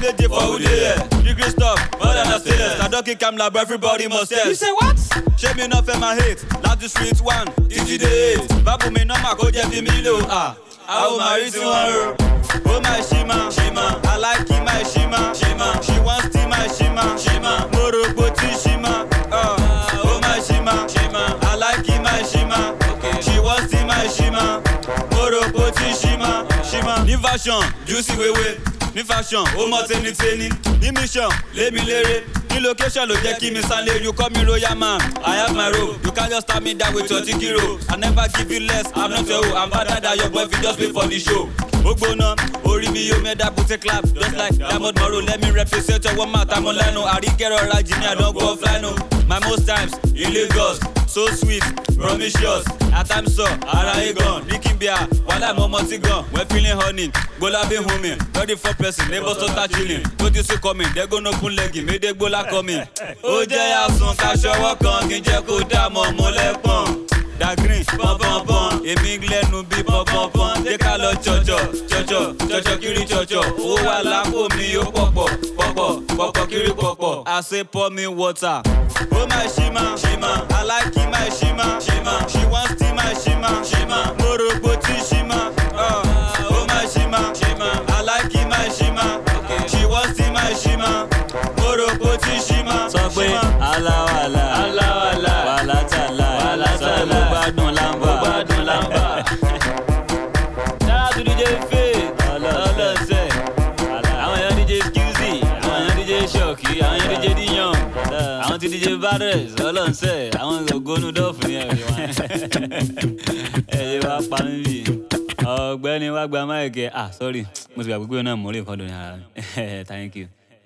J for who dey here. Degree stuff, more than a stainless. I don't kick am lab, everybody must test. You say what? Ṣé mi náà fẹ́ máa hate? Láti street one, títí dé 8. Bábù mi náà máa kó jẹ́ bí mi lò. Àwọn máa rí tí wọ́n rò. Oh my Shima, Shima, I like it my Shima, Shima. She wants to my Shima, Shima. Moroboti Shima, oh my Shima, Shima, I like it my Shima. Okay. She wants to my Shima, Moroboti Shima, Shima. Ní fashion, juicy wewe. Ní fashion, ó mọ tẹnitẹni. Ní mission, lémi léré. Ní location ló jẹ́ kí mi sálé. You call me royal man, I have my robe. You can't just tell me that with 20 kilo. I never give you less, I'm not your hoe. I'm better than your boy if you just pay for the show. Ogbona, orí mi yóò mẹ́dá put clap. Just like Diamond Moro, let me represent your one mouth, I'm on lino. Àríkẹ́rọ̀ Rajini, I don't go fly no. My most times in Lagos, so sweet, promiscuous. At times so, ara egan, Nicky Bia, while I'm on Montigan. We're feeling honey, Gola be homing. 34 person, neighbors start chilling. Don't you see coming, they go no kun leggy, make they Gola coming. Ó jẹ́ àsùn kaṣọwọ́ kan, kí n jẹ́ kó dá mọ́ mọ́lẹ́pọ̀n. Da green, pom pom pom, èmi glẹ́nu bí pom pom pom. Jẹ́ ká lọ chọ̀chọ̀, kiri chọ̀chọ̀. Owó wà lápò mi ó pọ̀pọ̀, kiri pọ̀pọ̀. I say pour me water. Oh my Shima, Shima, I like it my Shima, Shima. She wants to my Shima, Shima. Moroboti Shima, oh my Shima, Shima, I like it my Shima. Okay. She wants to my Shima, Moroboti Shima. Sọ pé aláwàlá, wàhálà tàlà, mo gbádùn lámbà. Shout out to DJ Faith, ọlọ́sẹ̀. Àwọn èèyàn DJ Squeezy, àwọn èèyàn DJ Shocky, àwọn èèyàn DJ Diyon, àwọn ti DJ Barres, ọlọ́sẹ̀. Àwọn ògónú dọ́ọ̀fù ní ẹ̀rí wọn. Ẹ̀yẹ wá pa mí bì. Ọ̀gbẹ́ni wá gba máìkì. Sorry, mo ti gbàgbé pé náà mo rí nǹkan dùn ní ara mi. Thank you.